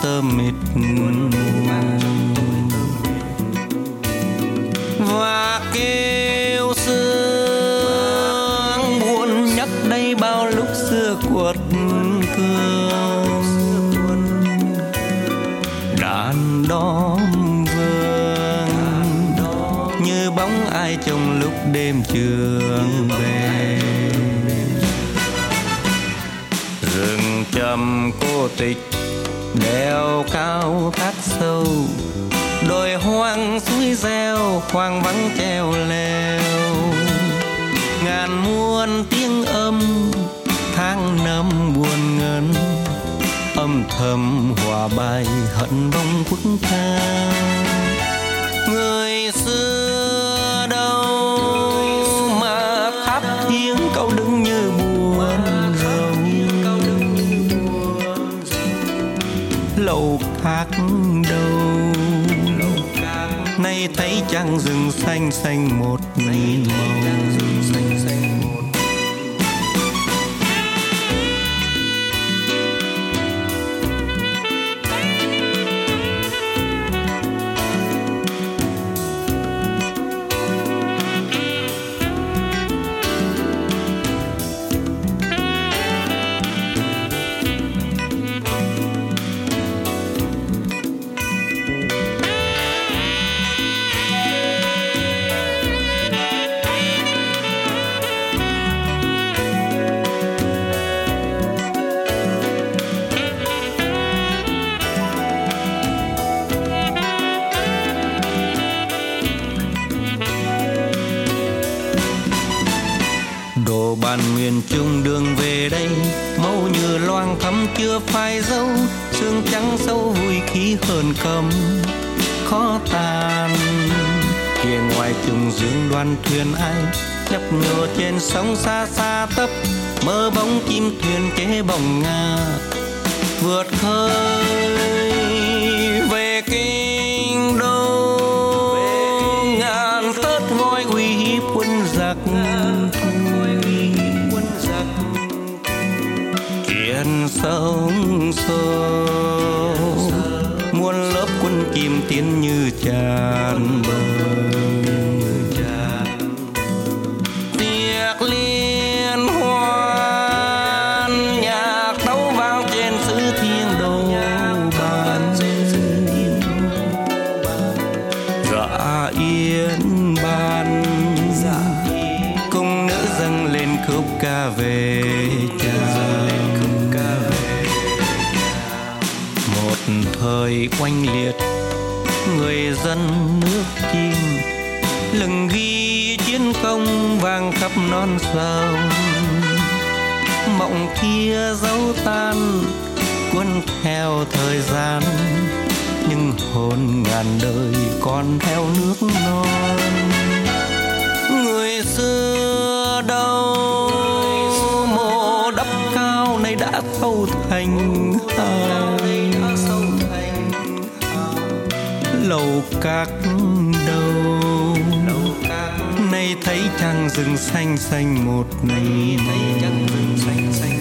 tơ mịt và kêu sương buồn nhắc đây bao lúc xưa cuột cường đàn đóm vương như bóng ai trong lúc đêm trường về rừng trầm cô tịch đèo cao thác sâu đồi hoang suối reo hoang vắng treo leo ngàn muôn tiếng âm tháng năm buồn ngân âm thầm hòa bài hận bóng quốc ca người xưa đâu mà tháp thiêng cậu đứng như buồn rầu lầu khác đâu nay thấy trăng rừng xanh xanh một nghìn màu bàn miền Trung đường về đây màu như loang thắm chưa phai dấu sương trắng sâu vui khí hờn cầm khó tàn kia ngoài trùng dương đoàn thuyền ai nhấp nhô trên sóng xa xa tấp mơ bóng chim thuyền kế bồng nga vượt khơi về kinh đô ngàn tớt ngôi uy hiếp quân giặc kiên sông xô muôn lớp quân chim tiến như tràn bờ tiệc liên hoan nhạc tấu vang trên sứ thiên đồ bàn dạ yên ban cung nữ dâng lên khúc ca về cha một thời oanh liệt người dân nước chim lừng ghi chiến công vang khắp non sông mộng kia dấu tan cuốn theo thời gian nhưng hồn ngàn đời còn theo nước non người xưa đâu mộ đắp cao nay đã thâu thành lầu các đâu nay thấy trăng rừng xanh xanh một ngày